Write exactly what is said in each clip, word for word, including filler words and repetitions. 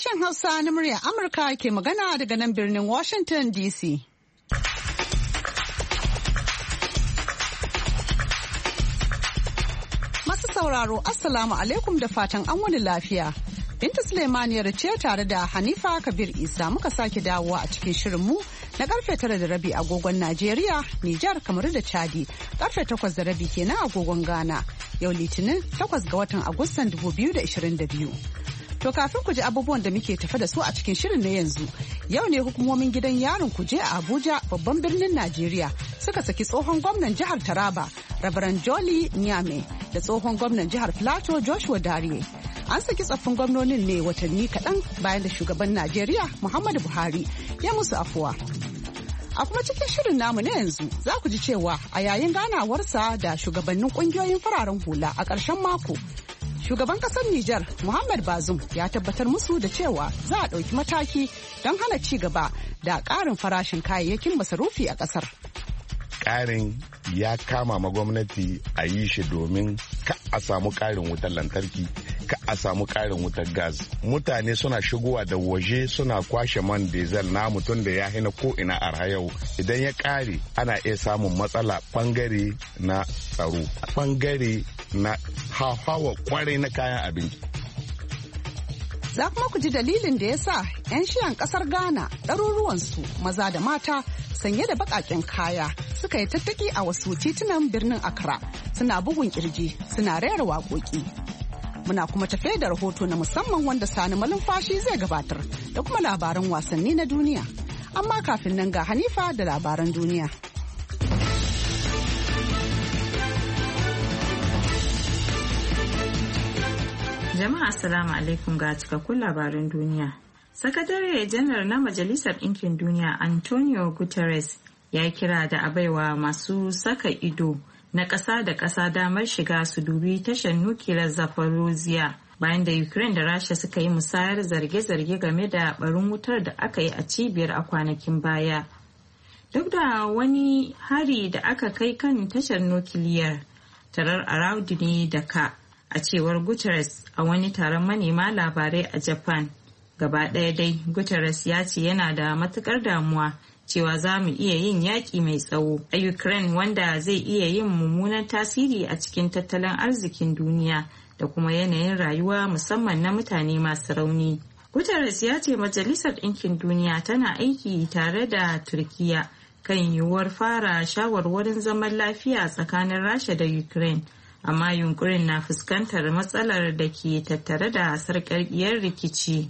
Sashen Hausa na muryar Amurka ke magana daga nan birnin Washington D C. Masu sauraro, Assalamu alaikum da fatan an wani lafiya. Binta Suleimaniyar ce tare da Hanifa Kabir Isa muka sake dawowa a cikin shirinmu na karfe tara da rabi agogon Najeriya, Nijar, Kamaru da Chadi, karfe takwas da rabi kenan agogon Ghana. Yau Litinin takwas ga watan Agustan dubu biyu da ashirin da biyu. To kafin ku ji abubuwan da muke tafe da su a cikin shirin na yanzu, yau ne hukumomin gidan yarin Kuje a Abuja babban birnin Najeriya suka saki tsohon gwamnan jihar Taraba, Rabaran Jolly Nyame, da tsohon gwamnan jihar Plateau Joshua Dariye. An saki tsoffin gwamnonin ne watanni kaɗan bayan da shugaban Najeriya Muhammadu Buhari ya musu afuwa. A kuma cikin shirin namu na yanzu za ku ji cewa a yayin ganawarsa da shugabannin ƙungiyoyin fararen hula a ƙarshen mako, shugaban kasar Nijar Muhammad Bazoum ya tabbatar musu da cewa za a ɗauki mataki don hana ci gaba da ƙarin farashin kayayyakin masarufi a ƙasar. Ƙarin ya kama ma gwamnati a yi shi domin ka a samu ƙarin wutar lantarki, ka a samu ƙarin wutar gas. Mutane suna shigowa da waje suna kwashe man diesel na mutum da ya hina ko ina arha yau. Idan ya ƙare ana iya samun matsala ɓangare na tsaro, ɓangare na hawa kwarai na kayan abinci. Za kuma ku ji dalilin da ya sa 'yan shiyan kasar Ghana ɗaruruwansu maza da mata sanye da baƙaƙen kaya suka yi tattaki a wasu titunan birnin Accra suna bugun kirji suna rera waƙoƙi. Muna kuma tafe da rahoto na musamman wanda Sani Malumfashi zai gabatar da kuma labaran wasanni na duniya. Amma kafin nan ga Hanifa da labaran duniya. Jama'a assalamu alaikum ga cikakkun labaran duniya. Sakatare janar na Majalisar Ɗinkin Duniya Antonio Guterres ya kira da abaiwa masu saka ido na ƙasa da ƙasa damar shiga su dubi tashar nukiliyar Zaporozhye bayan da Ukraine da Rasha suka yi musayar zarge-zarge game da barin wutar da aka yi a cibiyar a kwanakin baya. Duk da wani hari da aka kai kan tashar nukiliyar, tarar Araudu ne da ka a cewar Guterres a wani taron manema labarai a Japan. Gaba ɗaya dai Guterres ya ce yana da matukar damuwa cewa za mu iya yin yaƙi mai tsawo a Ukraine wanda zai iya yin mummunan tasiri a cikin tattalin arzikin duniya da kuma yanayin rayuwa musamman na mutane masu rauni. Guterres ya ce Majalisar Ɗinkin Duniya tana aiki tare da Turkiya kan yiwuwar fara shawarwarin zaman lafiya tsakanin Rasha da Ukraine. Amma yunkurin na fuskantar matsalar da ke tattare da sarƙaƙiyar rikici.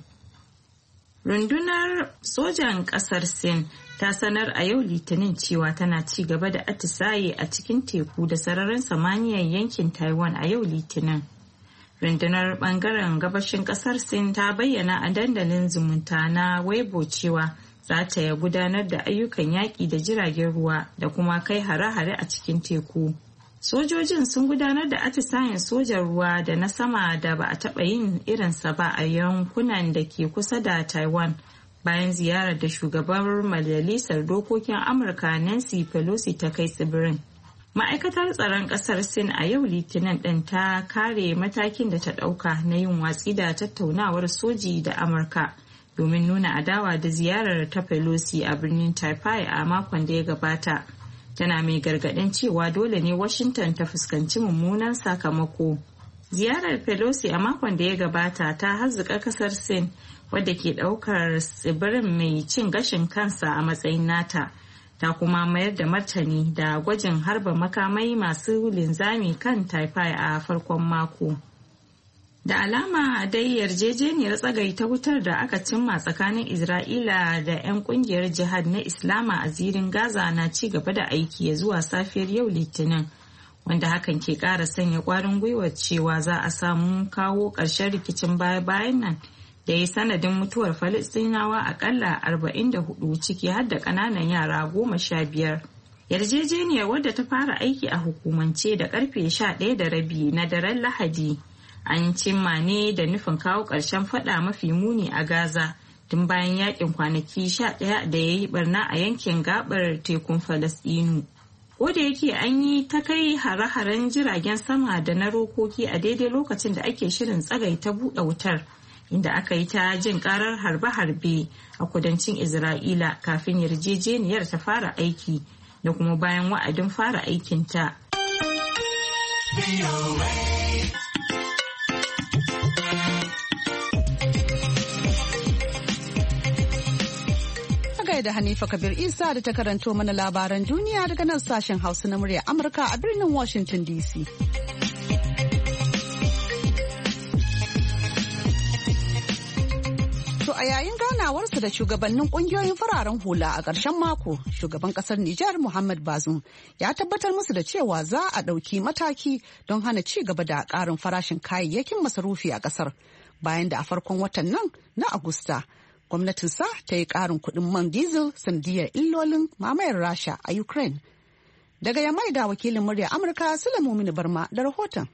Rundunar sojan ƙasar Sin ta sanar a yau Litinin cewa tana ci gaba da atisaye a cikin teku da sararin samaniyar yankin Taiwan a yau Litinin. Rundunar ɓangaren gabashin ƙasar Sin ta bayyana a dandalin zumunta na Weibo cewa za ta gudanar da ayyukan yaƙi da jiragen ruwa da kuma kai hare-hare a cikin teku. Sojojin sun gudanar da atisayen sojan ruwa da na sama da ba a taɓa yin irinsa ba a yankunan da ke kusa da Taiwan bayan ziyarar da shugabar Majalisar Dokokin Amurka Nancy Pelosi ta kai tsibirin. Ma'aikatar tsaron ƙasar Sin a yau Litinin ɗin ta kare matakin da ta ɗauka na yin watsi da tattaunawar soji da Amurka domin nuna adawa da ziyarar ta Pelosi a birnin Taipei a makon da ya gabata. Tana mai gargaɗin cewa dole ne Washington ta fuskanci mummunan sakamako. Ziyarar Pelosi a makon da ya gabata ta harzuka kasar Sin wadda ke ɗaukar tsibirin mai cin gashin kansa a matsayin nata. Ta kuma mayar da martani da gwajin harba makamai masu linzami kan Taipei a farkon mako. Da alama dai yarjejeniyar tsagaita wutar da aka cimma tsakanin Isra'ila da 'yan kungiyar jihad na Islama a zirin Gaza na ci gaba da aiki ya zuwa safiyar yau Litinin, wanda hakan ke ƙara sanya ƙwarin gwiwar cewa za a samu kawo ƙarshen rikicin baya-bayan nan da ya sanadin mutuwar Falasɗinawa aƙalla arba'in da hudu ciki har da ƙananan yara goma sha biyar. Yarjejeniyar wadda ta fara aiki a hukumance da ƙarfe sha ɗaya da rabi na daren Lahadi. An cimma ne da nufin kawo ƙarshen fada mafi muni a Gaza tun bayan yakin kwanaki sha ɗaya da ya yi barna a yankin gabar tekun Falasɗinu. Ko da yake an yi ta kai hare-haren jiragen sama da na rokoki a daidai lokacin da ake shirin tsagaita buɗe wutar, inda aka yi ta jin karar harbe-harbe a kudancin Isra'ila kafin yarjejeniyar ta fara aiki da kuma bayan wa'adin fara aikinta. Da Hanifa Kabir Isa da ta karanto mana labaran duniya daga nan sashen Hausa na murya Amurka a birnin Washington D C. To a yayin ganawarsa da shugabannin kungiyoyin fararen hula a ƙarshen mako, shugaban ƙasar Nijar Muhammad Bazoum ya tabbatar musu da cewa za a ɗauki mataki don hana ci gaba da ƙarin farashin kayayyakin masarufi a ƙasar bayan da a farkon watan nan na Agusta. Gwamnatinsa ta yi ƙarin kuɗin man diesel sanadiyar illolin mamayar Rasha a Ukraine. Daga Yamai ga wakilin murya Amurka Sulaimu Mini Barma da rahoton.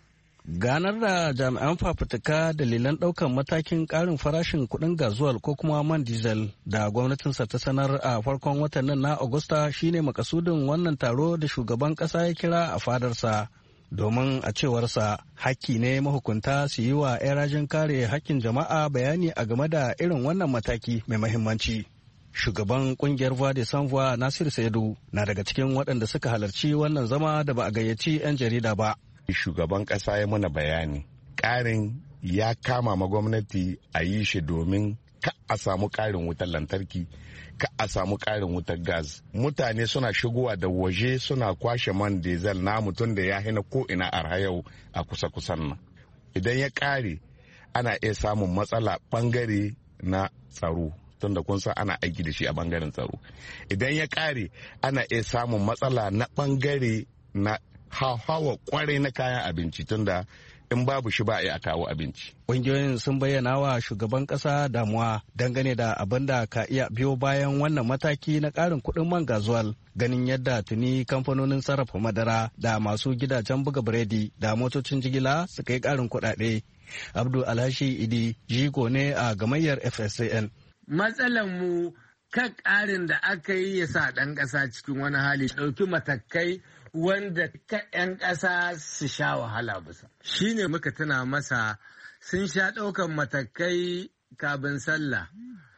Ganar da jami'an fafutuka dalilan ɗaukan matakin ƙarin farashin kuɗin gazuwal ko kuma man diesel da gwamnatinsa ta sanar a farkon watan nan na Agusta shine makasudin wannan taro da shugaban ƙasa ya kira a fadarsa. Domin a cewarsa hakki ne mahukunta su yi wa 'yan rajin kare hakkin jama'a bayani a game da irin wannan mataki mai mahimmanci. Shugaban kungiyar Voix des Sans Voix Nasir Saidu na daga cikin waɗanda suka halarci wannan zama da ba a gayyaci 'yan jarida ba. Shugaban ƙasa ya mana bayani, ƙarin ya kama ma gwamnati a yi shi domin ka a samu ƙarin wutar lantarki, ka a samu ƙarin wutar gas. Mutane suna shigowa da waje suna kwashe man diesel na mutum da ya hina ko ina arha yau a kusa-kusan nan. Idan ya ƙare ana iya samun matsala ɓangare na tsaro, tunda kun san ana aiki da shi a ɓangaren tsaro. Idan ya ƙare ana iya samun matsala na ɓangare na hawa kwarai na kayan abinci, tunda in babu shi ba a yi a kawo abinci. Ƙungiyoyin sun bayyana wa shugaban ƙasa damuwa dangane da abin da ka iya biyo bayan wannan mataki na ƙarin kuɗin man gazuwal, ganin yadda tuni kamfanonin sarrafa madara da masu gidajen buga biredi da motocin jigila suka yi ƙarin kuɗaɗe. Abdul Alhashi Idi jigo ne a gamayyar F S A N. Matsalan mu kan ƙarin da aka yi ya sa ɗan ƙasa cikin wani hali ɗauki matakai wanda ka 'yan ƙasa su sha wahala bisa. Shi ne muka tuna masa sun sha ɗaukan matakai kabin sallah,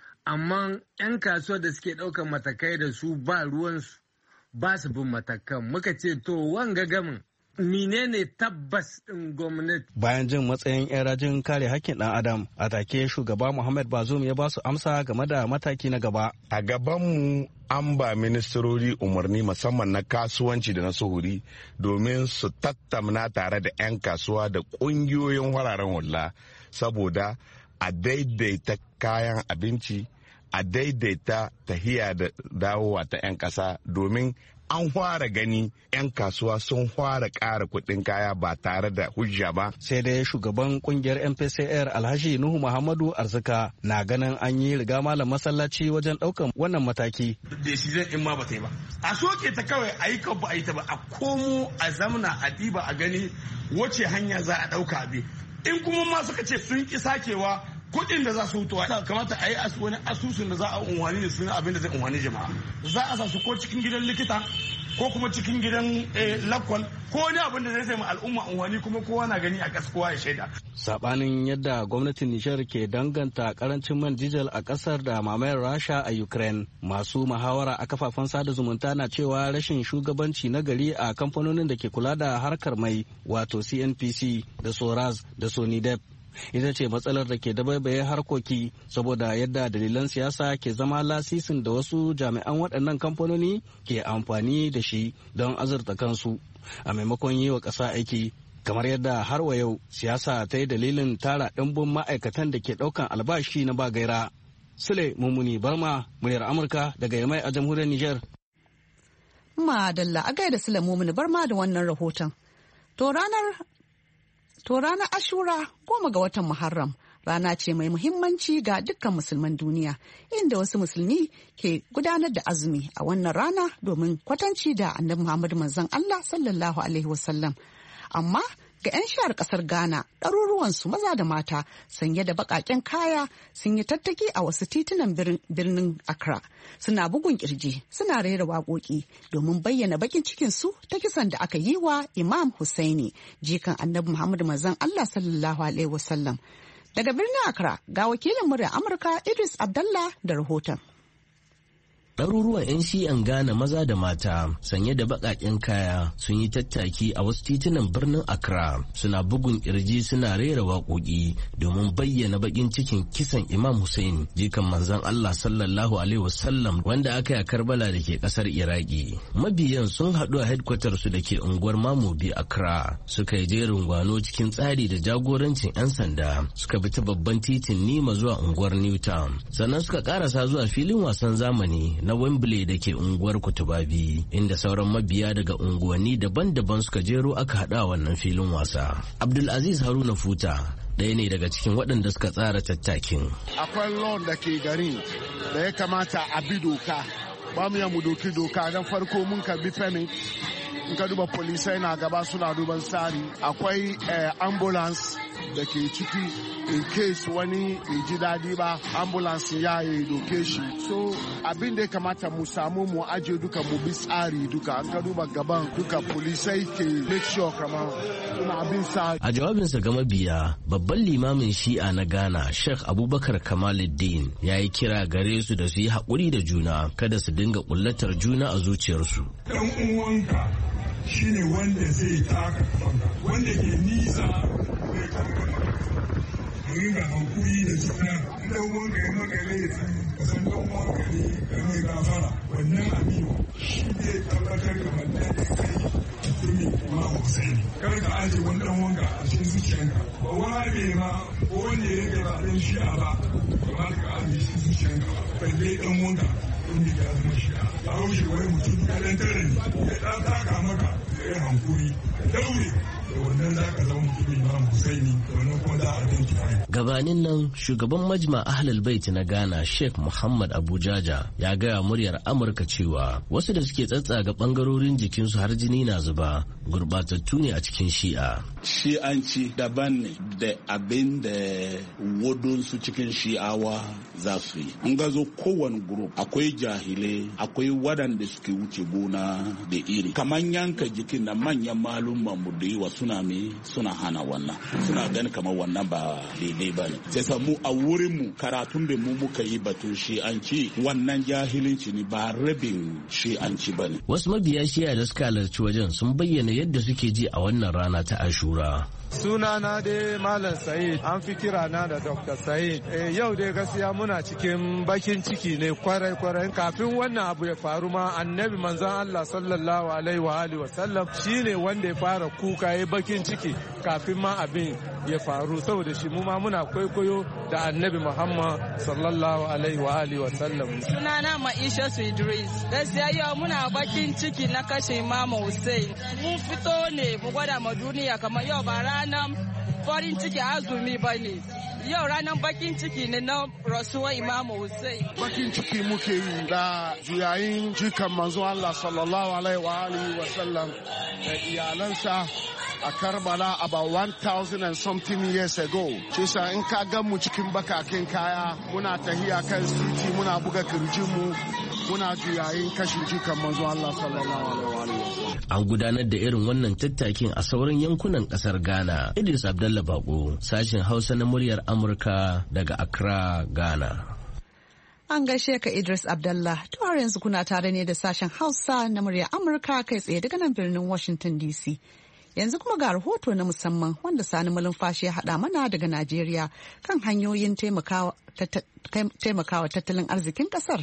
amma 'yan kasuwa da suke ɗaukan matakai da su ba ruwansu ba su bin matakan. Muka ce to wanga gamin menene tabbas ɗin gwamnati. Bayan jin matsayin 'yan rajin kare hakkin ɗan adam, a take shugaba Muhammad Bazoum ya ba su amsa game da mataki na gaba. A gabanmu an ba ministrori umarni musamman na kasuwanci da na suhuri domin su tattauna tare da 'yan kasuwa da ƙungiyoyin wararen hula saboda a daidaita kayan abinci, a daidaita tahiya da dawowa ta 'yan ƙasa, domin an fara gani 'yan kasuwa sun fara ƙara kuɗin kaya ba tare da hujja ba. Sai dai shugaban kungiyar M P C R Alhaji Nuhu Muhammadu Arzika na ganin an yi riga malam masallaci wajen ɗaukan wannan mataki. Decision in ma ba ta yi ba. A soke ta kawai a yi kan ba a yi ta ba, a komo a zamna a diba a gani wace hanya za a ɗauka abi. In kuma ma suka ce sun ƙi sakewa kuɗin da za su hutuwa kamata a yi wani asusun da za a unwani da suna abin da zai unwani jama'a. Za a sa su ko cikin gidan likita ko kuma cikin gidan lakwal ko wani abin da zai sai ma al'umma unwani kuma kowa na gani a ƙasa kowa ya shaida. Sabanin yadda gwamnatin Nijar ke danganta karancin man diesel a ƙasar da mamayar Rasha a Ukraine, masu muhawara a kafafen sada zumunta na cewa rashin shugabanci na gari a kamfanonin da ke kula da harkar mai wato C N P C da Soraz da Sonidep ita ce matsalar da ke dabaibaye harkoki, saboda yadda dalilan siyasa ke zama lasisin da wasu jami'an waɗannan kamfanoni ke amfani da shi don azurta kansu a maimakon yi wa ƙasa aiki, kamar yadda har wa yau siyasa ta yi dalilin tara ɗimbin ma'aikatan da ke ɗaukan albashi na ba gaira. Sule Mummuni Barma, muryar Amurka daga Yamai a jamhuriyar Nijar. Madalla a gaida Sule Mummuni Barma da wannan rahoton. To ranar To ranar Ashura goma ga watan Muharram rana ce mai muhimmanci ga dukkan musulman duniya, inda wasu musulmi ke gudanar da azumi a wannan rana domin kwatanci da Annabi Muhammadu manzon Allah sallallahu alaihi wasallam. Amma ga 'yan shahar kasar Ghana, ɗaruruwansu maza da mata sanye da baƙaƙen kaya sun yi tattaki a wasu titunan birnin Accra, suna bugun kirji suna rera waƙoƙi domin bayyana baƙin cikinsu ta kisan da aka yi wa Imam Hussaini, jikan Annabi Muhammadu manzon Allah sallallahu alaihi wasallam. Daga birnin Accra ga wakilin murya Amurka Idris Abdallah da rahoton. Ɗaruruwan 'yan shi'an Ghana maza da mata sanye da baƙaƙen kaya sun yi tattaki a wasu titunan birnin Accra suna bugun ƙirji suna rera waƙoƙi domin bayyana baƙin cikin kisan Imam Hussein jikan manzon Allah sallallahu alaihi wasallam wanda aka yi a Karbala da ke ƙasar Iraki. Mabiyan sun haɗu a headquarter su da ke unguwar Mamobi Accra suka yi jerin gwano cikin tsari da jagorancin 'yan sanda suka bi ta babban titin Nima zuwa unguwar Newtown sannan suka ƙarasa zuwa filin wasan zamani na Wembley da ke unguwar Kutubabi inda sauran mabiya daga unguwanni daban-daban suka jero aka haɗa wannan filin wasa. Abdulaziz Haruna Futa ɗaya ne daga cikin waɗanda suka tsara tattakin. Akwai lawn da ke garin da ya kamata a bi doka, ba mu ya mu doki doka don farko mun karbi permit. In ka duba polisai na gaba suna duban tsari, akwai ambulance da ke ciki in case wani bai ji daɗi ba ambulance ya yi doke shi. So abin da ya kamata mu samu mu aje duka mu bi tsari duka, an ka duba gaban duka polisai ke make sure kamar suna abin tsari. A jawabinsa ga mabiya babban limamin shi'a na Ghana Sheikh Abubakar Kamaluddin ya yi kira gare su da su yi haƙuri da juna kada su dinga ƙullatar juna a zuciyarsu. Dan uwanka shine wanda zai taka kafanka, wanda ke nisa zai kankana. Mu ringa hankuri da juna, dan uwanka ya maka laifi ka san dan uwanka ne ka mai gafara. Wannan abin shi zai tabbatar da wannan da kai mutumin Imam Hussein. Kar ka aje wani dan uwanka a cikin zuciyanka. Ba ware ma ko wanda ya rage ba dan shi'a ba, ba ka aje shi zuciyanka ba. Balle dan uwanka wanda ya zama shi'a. A haushe wai mutum ya dan tare ne, ya dan taka maka da ya hankuri, daure. Gabanin nan shugaban majma Ahlul Bait na Ghana Sheikh Muhammad Abu Jaja ya gaya muryar Amurka cewa wasu da suke tsatsaga bangarorin jikinsu har jini na zuba gurbatattu ne a cikin shi'a. Shi'anci daban ne da abin da wadonsu cikin shi'awa za su yi. An gazo kowane grup akwai jahilai, akwai waɗanda suke wuce gona da iri. Kamar yanka jikin na manyan malumman mu da yawa suna me suna hana wannan, suna gani kamar wannan ba daidai ba ne. Sai samu a wurin mu karatun da mu muka yi batun shi'anci wannan jahilinci ne ba rabin shi'anci ba ne. Wasu mabiya shi'a da suka halarci wajen sun bayyana yadda suke ji a wannan rana ta Ashura. Sunana dai Malam Said, an fi kira na da Doctor Said. E, yau dai gaskiya muna cikin bakin ciki ne kwarai kwarai. Kafin wannan abu ya faru ma annabi manzon Allah sallallahu alaihi wa alihi wa sallam shine wanda ya fara kuka ya bakin ciki kafin ma abin ya faru, saboda shi mu ma muna kwaikwayo da annabi Muhammad sallallahu alaihi wa alihi wa sallam. Sunana Maisha Idris. Gaskiya yau muna bakin ciki na kashe Imam Hussein. Mun fito ne mu gwada ma duniya kamar yau ba ranar farin ciki azumi ba ne. Yau ranar bakin ciki ne na rasuwar Imam Hussein. Bakin ciki muke yi da juyayin jikan manzo Allah sallallahu alaihi wa alihi wa sallam da iyalansa a Karbala about one thousand and something years ago. Cisa in ka gan mu cikin bakakin kaya muna tahiya kan titi muna buga kirjinmu muna juyayin kashin jikan manzo Allah sallallahu alaihi wa alihi. An gudanar da irin wannan tattakin a sauran yankunan kasar Ghana. Idris Abdallah Bako, sashen Hausa na muryar Amurka daga Accra, Ghana. An gaishe ka Idris Abdallah. To har yanzu kuna tare ne da sashen Hausa na muryar Amurka kai tsaye daga nan birnin Washington D C. Yanzu kuma ga rahoto na musamman wanda Sani Malumfashi ya haɗa mana daga Najeriya kan hanyoyin taimakawa tattalin arzikin ƙasar.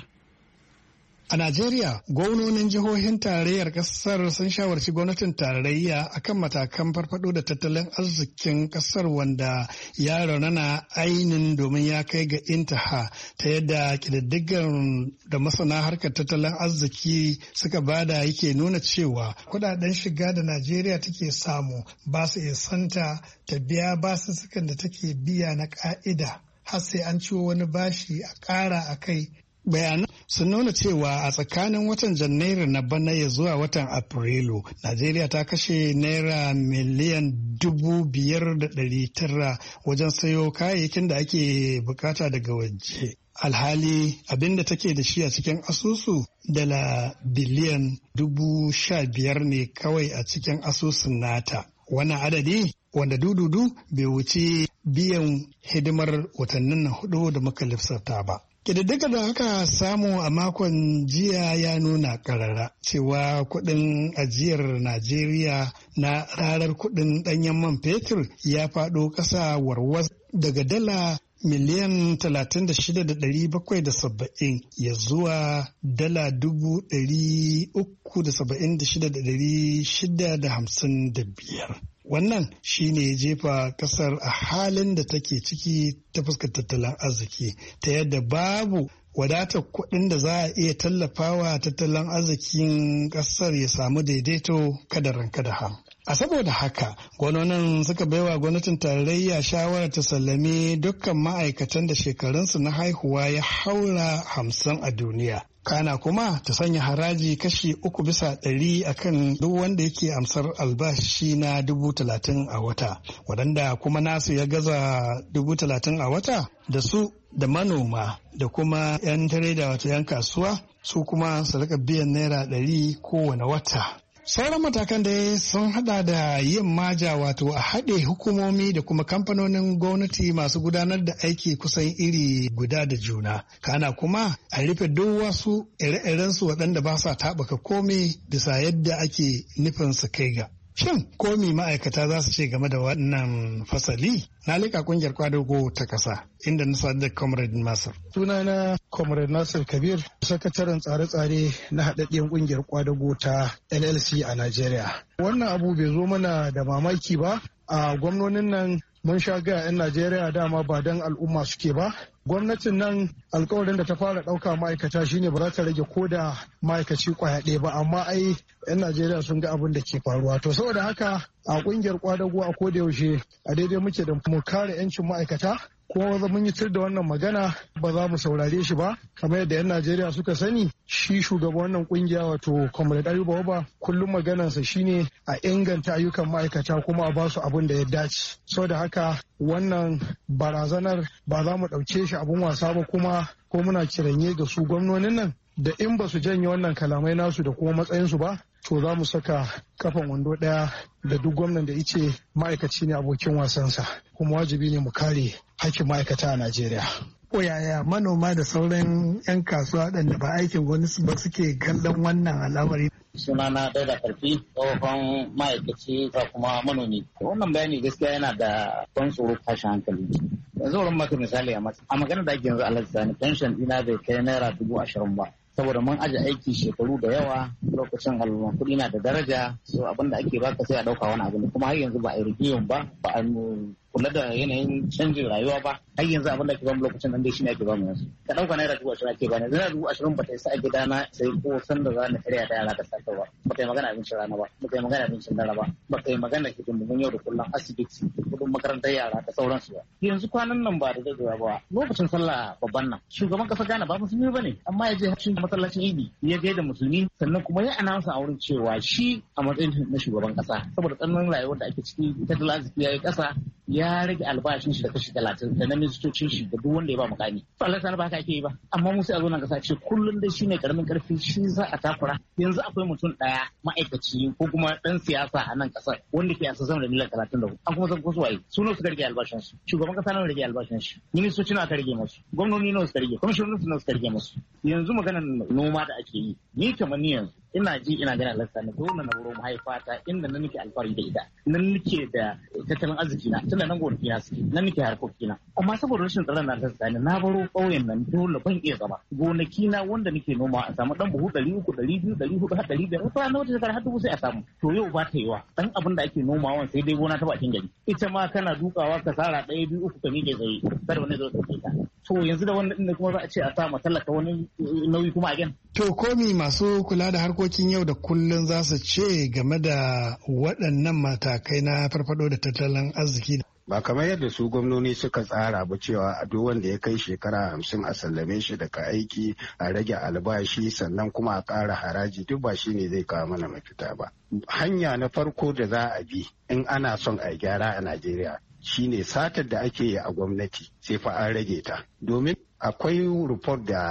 A Najeriya, gwamnonin jihohin tarayyar ƙasar sun shawarci gwamnatin tarayya akan matakan farfado da tattalin arzikin ƙasar wanda ya raunana ainin domin ya kai ga intaha ta yadda ƙididdigar da masana harkar tattalin arziki suka bada yake nuna cewa kudaden shiga da Najeriya take samu ba su isanta ta biya basussukan da take biya na ƙa'ida har sai an ciwo wani bashi a ƙara a kai. Bayanan sun nuna cewa a tsakanin watan Janairu na bana ya zuwa watan Afrilu, Najeriya ta kashe naira miliyan dubu biyar da ɗari tara wajen sayo kayayyakin da ake bukata daga waje. Alhali abinda take da shi a cikin asusu dala biliyan dubu sha biyar ne kawai a cikin asusun nata. Wannan adadi wanda dududu bai wuce biyan hidimar watannin na hudu da muka lissafta ba. Ƙididdigar da aka samu a makon jiya ya nuna ƙarara cewa kuɗin ajiyar Najeriya na rarar kuɗin ɗanyen man fetur ya faɗo ƙasa warwas daga dala miliyan talatin da shida da ɗari bakwai da saba'in ya zuwa dala dubu ɗari uku da saba'in da shida da ɗari shida da hamsin da biyar. Wannan shi ne jefa kasar a halin da take ciki ta fuskar tattalin arziki ta yadda babu wadatar kuɗin da za a iya tallafawa tattalin arzikin kasar ya samu daidaito kada ranka da ham. A saboda haka, gwamnonin suka baiwa gwamnatin tarayya shawarar ta sallame dukkan ma'aikatan da shekarunsu na haihuwa ya haura hamsin a duniya. Kana kuma ta sanya haraji kashi uku bisa ɗari akan duk wanda yake amsar albashi na dubu talatin a wata, waɗanda kuma nasu ya gaza dubu talatin a wata da su da manoma da kuma 'yan tireda wato 'yan kasuwa su kuma su rika biyan naira ɗari kowane wata. Sauran matakan da sun hada da yin maja wato a haɗe hukumomi da kuma kamfanonin gwamnati masu gudanar da aiki kusan iri guda da juna. Kana kuma a rufe duk wasu ire-irensu waɗanda ba sa taɓaka komai bisa yadda ake nufin su kai ga. Shin komi ma'aikata za su ce game da wannan fasali? Na leƙa ƙungiyar kwadago ta ƙasa inda na sadu da Comrade Nasir. Sunana Comrade Nasir Kabir, sakataren tsare-tsare na haɗaɗɗiyar ƙungiyar kwadago ta N L C a Najeriya. Wannan abu bai zo mana da mamaki ba. A gwamnonin nan mun sha ga 'yan Najeriya dama ba don al'umma suke ba. Gwamnatin nan alkawarin da ta fara ɗauka ma'aikata shine ba za ta rage ko da ma'aikaci kwaya ɗaya ba, amma ai 'yan Najeriya sun ga abin da ke faruwa. To saboda haka a ƙungiyar kwadago a koda yaushe a daidai muke da mu kare 'yancin ma'aikata, kuma mun yi tir da wannan magana ba za mu saurare shi ba. Kamar yadda 'yan Najeriya suka sani, shi shugaban wannan kungiya wato Comrade Ayuba Waba kullum maganarsa shine a inganta ayyukan ma'aikata kuma a basu abin da ya dace. Saboda haka wannan barazanar ba za mu ɗauke shi abin wasa ba, kuma ko muna kiranye ga su gwamnonin nan da in ba su janye wannan kalamai nasu da kuma matsayinsu ba, to za mu saka kafan wando ɗaya da duk gwamnan da ice ma'aikaci ne abokin wasansa, kuma wajibi ne mu kare hakkin ma'aikata a Najeriya. Ko yaya manoma da sauran 'yan kasuwa waɗanda ba aikin gwamnati ba suke kallon wannan al'amari? Sunana ɗaya da karfi tsohon ma'aikaci da kuma manomi. Wannan bayani gaskiya yana da ban tsoro tashin hankali. Yanzu wurin maka misali a matsa. A magana da ake yanzu Alhaji Sani, pension ɗina bai kai naira dubu ashirin ba. Saboda mun aje aiki shekaru da yawa, lokacin al'umma kuɗi na da daraja, so abin da ake baka sai a ɗauka wani abu ne, kuma har yanzu ba a yi rigiyon ba, ba a kula da yanayin canjin rayuwa ba, har yanzu abin da ake bamu lokacin nan dai shine ake bamu yanzu. Ka ɗauka naira dubu ashirin ake bani, naira dubu ashirin ba ta isa a gidana sai ko san da za na karya da yara da safe ba, ba ta yi magana abincin rana ba, ba ta yi magana abincin dare ba, ba ta yi magana hidindimun yau da kullum asibiti, kuɗin makarantar yara da sauransu ba. Yanzu kwanan nan ba da daɗewa ba, lokacin sallah babban nan, shugaban ƙasar Ghana ba musulmi ba ne, amma ya je hacin masallacin idi ya gaida musulmi, sannan kuma ya anansa a wurin cewa shi a matsayin na shugaban kasa saboda tsananin rayuwar da ake ciki, tattalin arziki ya yi kasa, ya rage albashin shi da kashi talatin da na ministocin shi da duk wanda ya ba mukami. Allah sana ba haka ake yi ba, amma mu sai a zo nan kasa ce kullum dai shine karamin karfi shi za a takura. Yanzu akwai mutum daya ma'aikaci ko kuma dan siyasa a nan kasar wanda ke asa sama da miliyan talatin da hudu, an kuma san ko su waye su ne suka rage albashin su, shugaban kasa nawa rage albashin shi, ministoci nawa aka rage musu, gwamnoni nawa suka rage, kwamishinoni nawa suka rage musu. Yanzu maganar noma da ake yi, ni kamar ni yanzu ina ji ina ganin alasta na dole na wurin mahaifata inda na nake alfahari da ita, nan nake da tattalin arziki na, tunda nan gonaki na suke, nan nake harkoki na, amma saboda rashin tsaron na alasta na baro ƙauyen nan dole ban iya zama gonaki na wanda nake noma a samu dan buhu ɗari uku ɗari biyu ɗari hudu har ɗari biyar wata rana wata shekara har dubu sai a samu. To yau ba ta yiwa dan abin da ake nomawa sai dai gona ta bakin gari, ita ma kana dukawa ka sara ɗaya biyu uku ka miƙe tsaye kada wani zo ɗauke ta. To yanzu da wannan ɗin kuma za a ce a sa matallaka wani nauyi kuma a gen. To komi masu kula da harkokin yau da kullum za su ce game da waɗannan matakai na farfado da tattalin arziki? Ba kamar yadda su gwamnoni suka tsara ba cewa a duk wanda ya kai shekara hamsin a sallame shi daga aiki, a rage albashi, sannan kuma a ƙara haraji, duk ba shi ne zai kawo mana mafita ba. Hanya na farko da za a bi in ana son a gyara a Najeriya shine satar da ake yi a gwamnati sai fa an rage ta. Domin akwai report da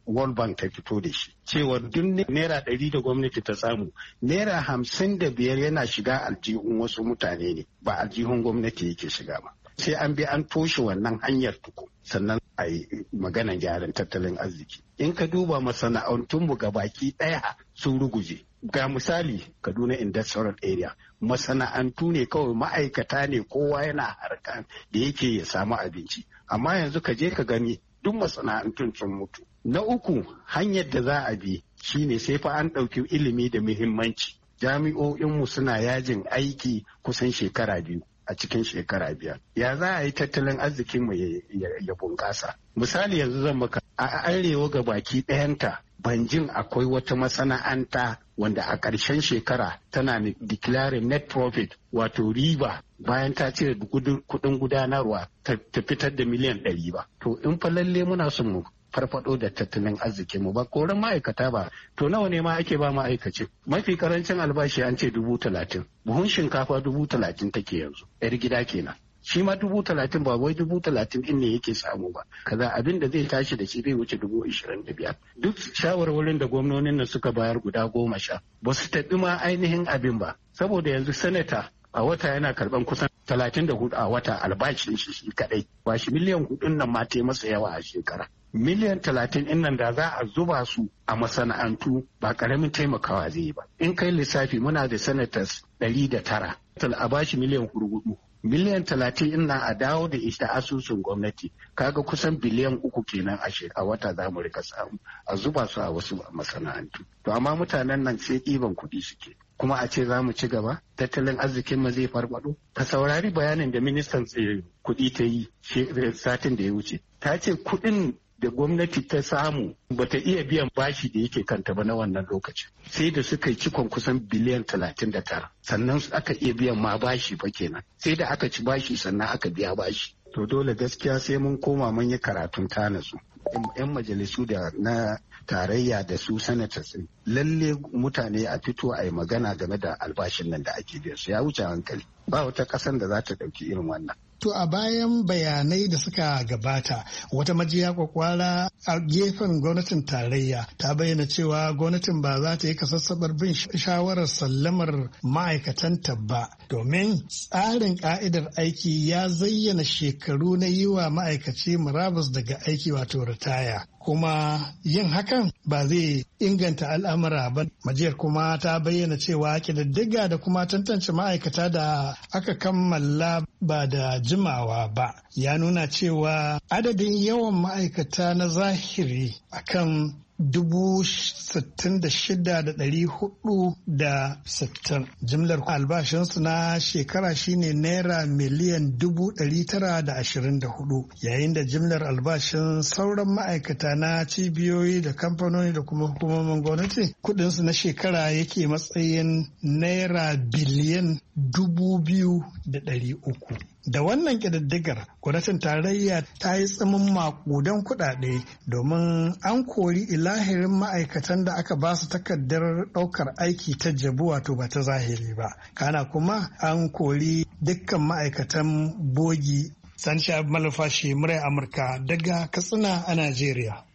World Bank ta fito da shi cewa duk naira ɗari da gwamnati ta samu naira hamsin da biyar yana shiga aljihun wasu mutane ne ba aljihun gwamnati yake shiga ba. Sai an bi an toshe wannan hanyar tuku sannan a yi maganan gyaran tattalin arziki. In ka duba masana'antunmu ga baki ɗaya sun ruguje. Ga misali Kaduna Industrial Area masana'antu ne kawai ma'aikata ne kowa yana harkan da yake ya samu abinci. Amma yanzu ka je ka gani duk masana'antun sun mutu. Na uku hanyar da za a bi shine sai fa an ɗauki ilimi da muhimmanci. Jami'o'inmu suna yajin aiki kusan shekara biyu. A cikin shekara biyar. Ya za a yi tattalin arzikinmu ya bunƙasa. Misali yanzu zan maka a arewa ga baki ɗayanta ban jin akwai wata masana'anta wanda a ƙarshen shekara tana declaring net profit wato riba bayan ta cire kuɗin gudanarwa ta fitar da miliyan ɗari ba. To in fa lalle muna son mu farfado da tattalin arzikinmu ba koran ma'aikata ba to nawa ne ma ake ba ma'aikaci mafi karancin albashi an ce dubu talatin buhun shinkafa dubu talatin take yanzu yar gida kenan shi ma dubu talatin ba wai dubu talatin din ne yake samu ba kaza abin da zai tashi da shi zai wuce dubu ishirin da biyar duk shawarwarin da gwamnonin nan suka bayar guda goma sha ba su taɓi ma ainihin abin ba saboda yanzu sanata a wata yana karban kusan talatin da hudu a wata albashin shi shi kadai ba shi miliyan hudun nan ma ta masa yawa a shekara miliyan talatin in nan da za a zuba su a masana'antu ba karamin taimakawa zai yi ba in kai lissafi muna da senators ɗari da tara a bashi miliyan hudu miliyan talatin in nan a dawo da ita asusun gwamnati kaga kusan biliyan uku kenan a wata za mu rika samu a zuba su a wasu masana'antu to amma mutanen nan sai ɗiban kuɗi suke kuma a ce za mu ci gaba tattalin arzikin mu zai farfado ka saurari bayanin da ministan kuɗi ta yi satin da ya wuce ta ce kuɗin da gwamnati ta samu bata iya biyan bashi da yake kanta ba na wannan lokacin sai da suka yi cikon kusan biliyan talatin da tara sannan aka iya biyan ma bashi ba kenan sai da aka ci bashi sannan aka biya bashi to dole gaskiya sai mun koma mun yi karatun tanasu yan majalisu da na tarayya da su senators lalle mutane a fito a yi magana game da albashin nan da ake biya su ya wuce hankali ba wata ƙasar da za ta ɗauki irin wannan. To a bayan bayanai da suka gabata wata majiya kwakwara a gefen gwamnatin tarayya ta bayyana cewa gwamnatin ba za ta yi kasassabar bin shawarar sallamar ma'aikatanta ba domin tsarin ka'idar aiki ya zayyana shekaru na yi wa ma'aikaci murabus daga aiki wato ritaya. Kuma yin hakan ba zai inganta al'amura ba. Majiyar kuma ta bayyana cewa ƙididdiga da kuma tantance ma'aikata da aka kammala ba da jimawa ba ya nuna cewa adadin yawan ma'aikata na zahiri akan dubu sittin da shida da ɗari hudu da sittin. Jimlar albashinsu na shekara shine naira miliyan dubu ɗari tara da ashirin da hudu yayin da jimlar albashin sauran ma'aikata na cibiyoyi da kamfanoni da kuma hukumomin gwamnati kudinsu na shekara yake matsayin naira biliyan dubu biyu da ɗari uku. Da wannan ƙididdigar gwamnatin tarayya ta yi tsimin maƙudan kuɗaɗe domin an kori ilahirin ma'aikatan da aka ba su takardar ɗaukar aiki ta jabu wato ba ta zahiri ba. Kana kuma an kori dukkan ma'aikatan bogi. Sansha Malumfashi murai Amurka daga Katsina a Najeriya.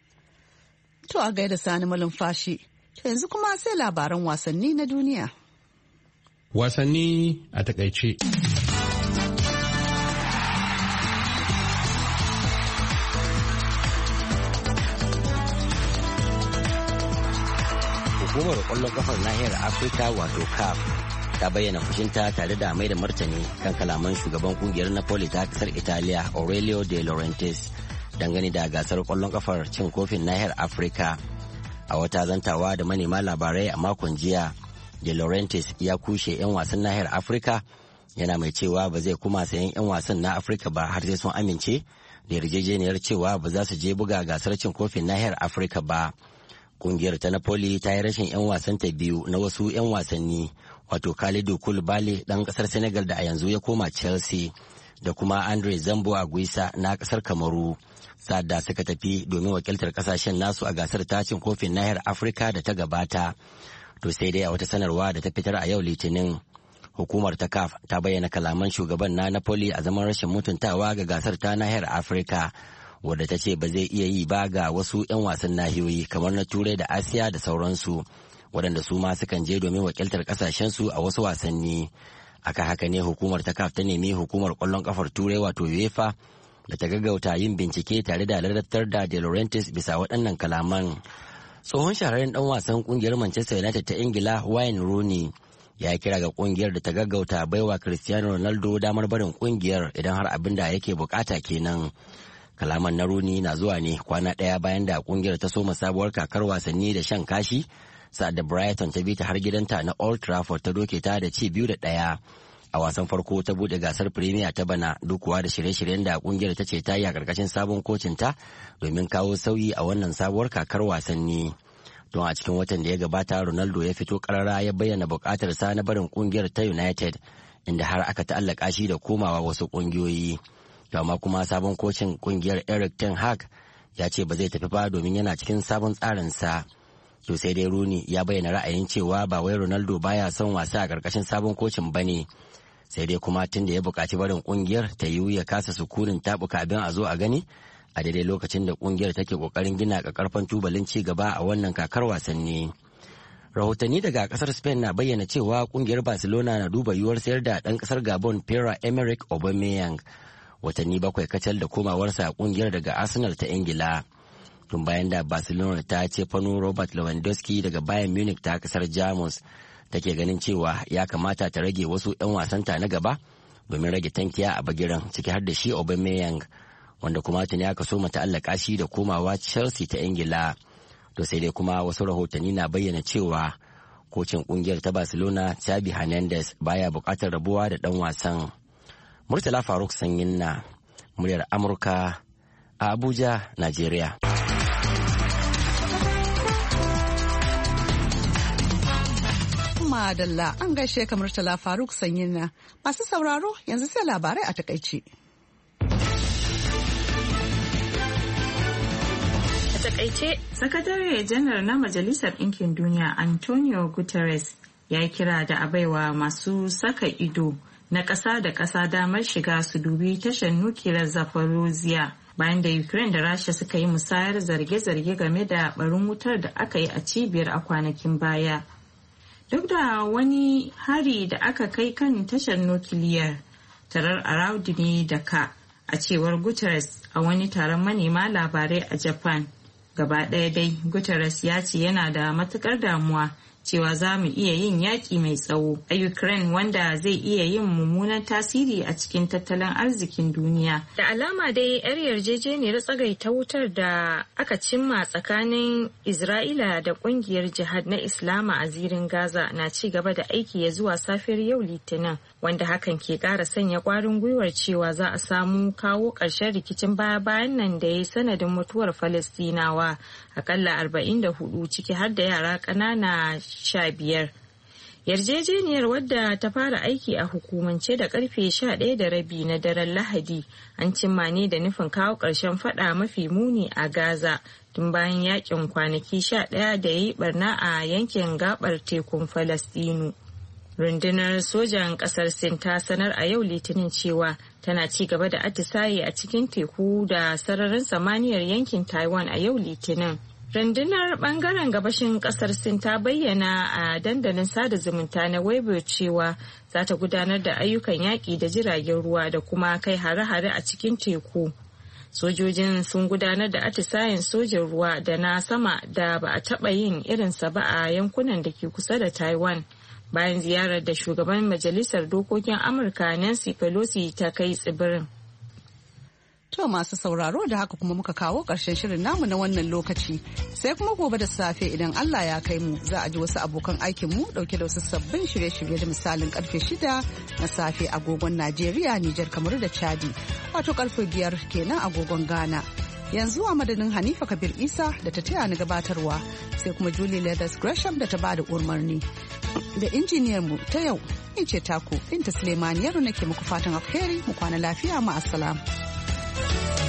To a gaida Sani Malumfashi. To yanzu kuma sai labaran wasanni na duniya. Wasanni a takaice. Hukumar kwallon kafar nahiyar Afirka wato C A F ta bayyana fushinta tare da mai da martani kan kalaman shugaban kungiyar Napoli ta kasar Italiya Aurelio De Laurentiis dangane da gasar kwallon kafar cin kofin nahiyar Afirka. A wata zantawa da manema labarai a makon jiya, De Laurentiis ya kushe 'yan wasan nahiyar Afirka yana mai cewa ba zai kuma sayan 'yan wasan na Afirka ba har sai sun amince da yarjejeniyar cewa ba za su je buga gasar cin kofin nahiyar Afirka ba. Kungiyar ta Napoli ta yi rashin 'yan wasanta biyu na wasu 'yan wasanni wato Kalidou Koulibaly ɗan ƙasar Senegal da a yanzu ya koma Chelsea da kuma Andre Zambo Aguisa na ƙasar Kamaru sadda suka tafi domin wakiltar ƙasashen nasu a gasar tacin kofin nahiyar Afirka da ta gabata. To sai dai a wata sanarwa da ta fitar a yau Litinin, hukumar ta C A F ta bayyana kalaman shugaban na Napoli a zaman rashin mutuntawa ga gasar ta nahiyar Afirka wadda ta ce ba zai iya yi ba ga wasu 'yan wasan nahiyoyi kamar na Turai da Asiya da sauransu, waɗanda su ma sukan je domin wakiltar ƙasashensu a wasu wasanni. Aka haka ne hukumar ta C A F ta nemi hukumar ƙwallon ƙafar Turai wato UEFA da ta gaggauta yin bincike tare da ladabtar da De Laurentiis bisa waɗannan kalaman. Tsohon shahararren ɗan wasan ƙungiyar Manchester United ta Ingila Wayne Rooney ya kira ga ƙungiyar da ta gaggauta baiwa Cristiano Ronaldo damar barin ƙungiyar idan har abin da yake bukata kenan. Kalaman na Rooney na zuwa ne kwana ɗaya bayan da ƙungiyar ta soma sabuwar kakar wasanni da shan kashi sa'ad da Brighton ta bi ta har gidanta na Old Trafford ta doke ta da ci biyu da ɗaya. A wasan farko ta bude gasar Premier ta bana duk kuwa da shirye-shiryen da kungiyar ta ce ta yi a karkashin sabon kocin ta domin kawo sauyi a wannan sabuwar kakar wasanni. Don a cikin watan da ya gabata Ronaldo ya fito karara ya bayyana bukatar sa na barin kungiyar ta United, inda har aka ta'allaka shi da komawa wasu kungiyoyi. To amma kuma sabon kocin kungiyar Erik ten Hag ya ce ba zai tafi ba domin yana cikin sabon tsarin sa. To sai dai Rooney ya bayyana ra'ayin cewa ba wai Ronaldo baya son wasa a karkashin sabon kocin bane. Sai dai kuma tun da ya buƙaci barin kungiyar ta yiwu ya kasa sukunin tabuka abin a zo a gani a daidai lokacin da kungiyar take kokarin gina karfan tubalin ci gaba a wannan kakar wasanni. Rahotanni daga kasar Spain na bayyana cewa kungiyar Barcelona na duba yiwuwar sayar da ɗan kasar Gabon Pierre-Emerick Aubameyang watanni bakwai kacal da komawarsa kungiyar daga Arsenal ta Ingila. Tun bayan da Barcelona ta ce fano Robert Lewandowski daga Bayern Munich ta kasar Jamus, take ganin cewa ya kamata ta rage wasu 'yan wasanta na gaba domin rage tankiya a bagiran, ciki har da shi Aubameyang, wanda kuma tuni aka so mata allaka shi da komawa Chelsea ta Ingila. To sai dai kuma wasu rahotanni na bayyana cewa kocin kungiyar ta Barcelona Xavi Hernandez baya bukatar rabuwa da dan wasan. Murtala Faruk Sanyin na muryar Amurka a Abuja, Najeriya. Madalla an gaishe kamar Murtala Faruk Sanyin na. Masu sauraro yanzu sai labarai a takaice. A takaice, sakatare janar na Majalisar Ɗinkin Duniya Antonio Guterres ya yi kira da a baiwa masu saka ido na ƙasa da ƙasa damar shiga su dubi tashar nukiliyar Zaporozhye bayan da Ukraine da Rasha suka yi musayar zarge-zarge game da barin wutar da aka yi a cibiyar a kwanakin baya. Duk da wani hari da aka kai kan tashar nukiliyar, tarar Araudu ne da ka, a cewar Guterres a wani taron manema labarai a Japan. Gaba ɗaya dai, Guterres ya ce yana da matukar damuwa cewa za mu iya yin yaƙi mai tsawo a Ukraine wanda zai iya yin mummunan tasiri a cikin tattalin arzikin duniya. Da alama dai 'yar yarjejeniyar tsagaita wutar da aka cimma tsakanin Isra'ila da kungiyar jihad na Islama a zirin Gaza na ci gaba da aiki ya zuwa safiyar yau Litinin, wanda hakan ke ƙara sanya ƙwarin gwiwar cewa za a samu kawo ƙarshen rikicin baya-bayan nan da ya yi sanadin mutuwar Falastinawa akalla arba'in da hudu, ciki har da yara ƙanana sha biyar. Yarjejeniyar wadda ta fara aiki a hukumance da karfe sha ɗaya da rabi na daren Lahadi an cimma ne da nufin kawo ƙarshen fada mafi muni a Gaza tun bayan yakin kwanaki sha ɗaya da ya yi barna a yankin gabar tekun Falastinu. Rundunar sojan ƙasar Sin ta sanar a yau Litinin cewa tana ci gaba da atisaye a cikin teku da sararin samaniyar yankin Taiwan a yau Litinin. Rundunar bangaren gabashin kasar Sin ta bayyana a dandalin sada zumunta na Weibo cewa za ta gudanar da ayyukan yaƙi da jiragen ruwa da kuma kai hare-hare a cikin teku. Sojojin sun gudanar da atisayen sojin ruwa da na sama da ba a taɓa yin irinsa ba a yankunan da ke kusa da Taiwan, bayan ziyarar da shugaban Majalisar Dokokin Amurka Nancy Pelosi ta kai tsibirin. To masu sauraro da haka kuma muka kawo ƙarshen shirin namu na wannan lokaci, sai kuma gobe da safe idan Allah ya kai mu za a ji wasu abokan aikinmu ɗauke da wasu sabbin shirye-shirye da misalin karfe shida na safe agogon Najeriya, Nijar, Kamaru da Chadi, wato karfe biyar kenan agogon Ghana. Yanzu a madadin Hanifa Kabir Isa da ta taya ni gabatarwa, sai kuma Julie Leathers Gresham da ta ba da umarni. Da injiniyar mu ta yau, in ce taku Binta Suleiman, yaro nake muku fatan alheri, mu kwana lafiya, ma assalam.